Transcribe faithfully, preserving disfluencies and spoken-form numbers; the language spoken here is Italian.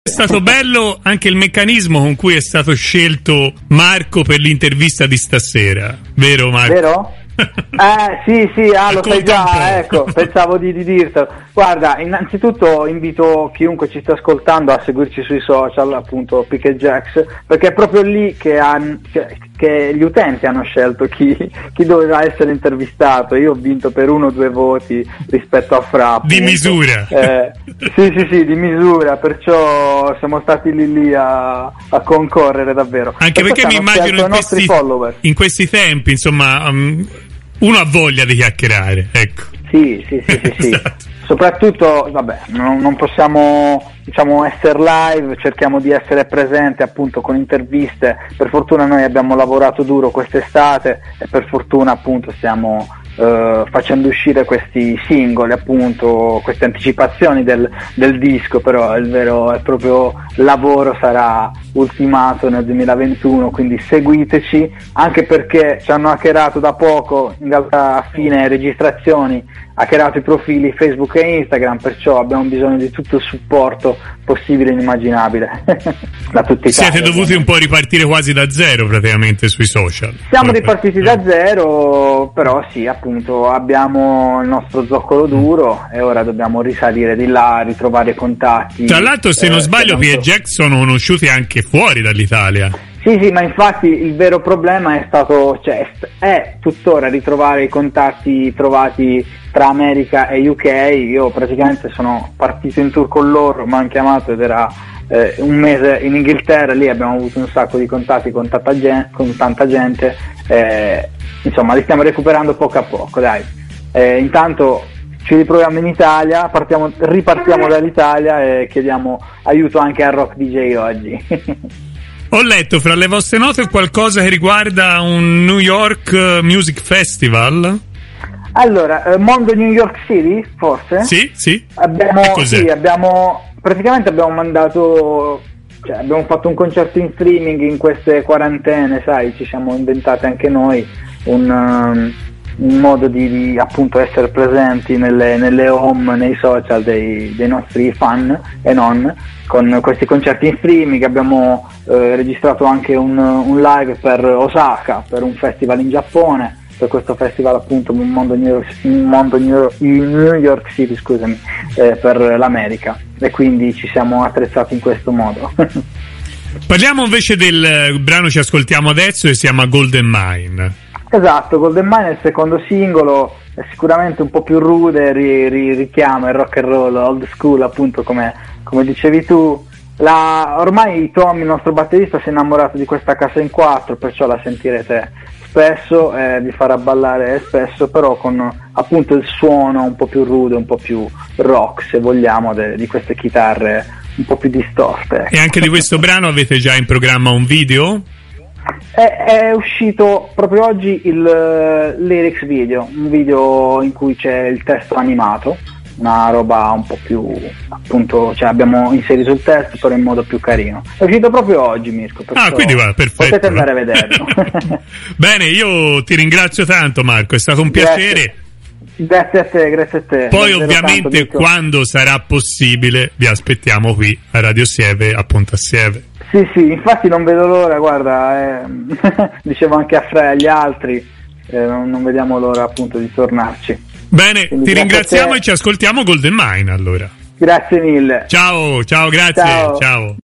È stato bello anche il meccanismo con cui è stato scelto Marco per l'intervista di stasera, vero Marco? Vero? Eh sì sì, ah, lo sai già, ecco, pensavo di, di dirtelo. Guarda, innanzitutto invito chiunque ci sta ascoltando a seguirci sui social, appunto Pick Jacks, perché è proprio lì che, han, che, che gli utenti hanno scelto chi, chi doveva essere intervistato. Io ho vinto per uno o due voti rispetto a Fra, appunto. Di misura. Eh, sì sì sì, di misura, perciò siamo stati lì lì a, a concorrere davvero. Anche perché mi immagino in questi, in questi tempi, insomma, um, uno ha voglia di chiacchierare, ecco. Sì, sì, sì, sì, sì. Esatto. Soprattutto, vabbè, non, non possiamo, diciamo, essere live, cerchiamo di essere presenti appunto con interviste. Per fortuna noi abbiamo lavorato duro quest'estate e per fortuna appunto stiamo Uh, facendo uscire questi singoli, appunto queste anticipazioni del, del disco, però il vero e proprio lavoro sarà ultimato nel duemilaventuno, quindi seguiteci, anche perché ci hanno hackerato da poco, in realtà a fine registrazioni hackerato i profili Facebook e Instagram, perciò abbiamo bisogno di tutto il supporto possibile e inimmaginabile da tutti i Siete casi, dovuti un po' ripartire quasi da zero praticamente sui social. Siamo ripartiti da zero, però sì, appunto abbiamo il nostro zoccolo duro e ora dobbiamo risalire di là, ritrovare contatti. Tra l'altro, se non eh, sbaglio, P. Jacks sono conosciuti anche fuori dall'Italia. Sì, sì, ma infatti il vero problema è stato, cioè, è tuttora ritrovare i contatti trovati tra America e U K. Io praticamente sono partito in tour con loro, mi hanno chiamato ed era eh, un mese in Inghilterra, lì abbiamo avuto un sacco di contatti con tanta gente, con tanta gente eh, insomma li stiamo recuperando poco a poco, dai. Eh, intanto ci riproviamo in Italia, partiamo, ripartiamo dall'Italia e chiediamo aiuto anche a Rock D J oggi. Ho letto fra le vostre note qualcosa che riguarda un New York Music Festival. Allora, eh, Mondo New York City, forse? Sì, sì. Abbiamo, sì, abbiamo praticamente abbiamo mandato, cioè abbiamo fatto un concerto in streaming in queste quarantene, sai, ci siamo inventate anche noi un, um, un modo di, di appunto essere presenti nelle, nelle home, nei social dei, dei nostri fan e non, con questi concerti in streaming. Abbiamo eh, registrato anche un, un live per Osaka, per un festival in Giappone, per questo festival appunto un mondo New York, un mondo New York, New York City, scusami, eh, per l'America, e quindi ci siamo attrezzati in questo modo. Parliamo invece del brano che ci ascoltiamo adesso, che si chiama Golden Mine. Esatto, Golden Mine è il secondo singolo, è sicuramente un po' più rude, ri, ri, richiama il rock and roll old school, appunto come, come dicevi tu. La, ormai Tom, il nostro batterista, si è innamorato di questa casa in quattro, perciò la sentirete spesso, eh, vi farà ballare spesso, però con appunto il suono un po' più rude, un po' più rock, se vogliamo, de, di queste chitarre un po' più distorte. E anche di questo brano avete già in programma un video? È, è uscito proprio oggi il uh, lyrics video, un video in cui c'è il testo animato, una roba un po' più, appunto, cioè abbiamo inserito il testo però in modo più carino. È uscito proprio oggi, Mirko, ah, quindi va, perfetto, potete andare a vederlo. Bene, io ti ringrazio tanto, Marco, è stato un Grazie. piacere. Grazie a te, grazie a te. Poi ovviamente tanto, quando sarà possibile vi aspettiamo qui a Radio Sieve, a Ponte a Sieve. Sì, sì, infatti non vedo l'ora, guarda, eh, dicevo anche a Fre e agli altri, eh, non, non vediamo l'ora appunto di tornarci. Bene, quindi ti ringraziamo e ci ascoltiamo Golden Mine allora. Grazie mille. Ciao, ciao, grazie, ciao. ciao.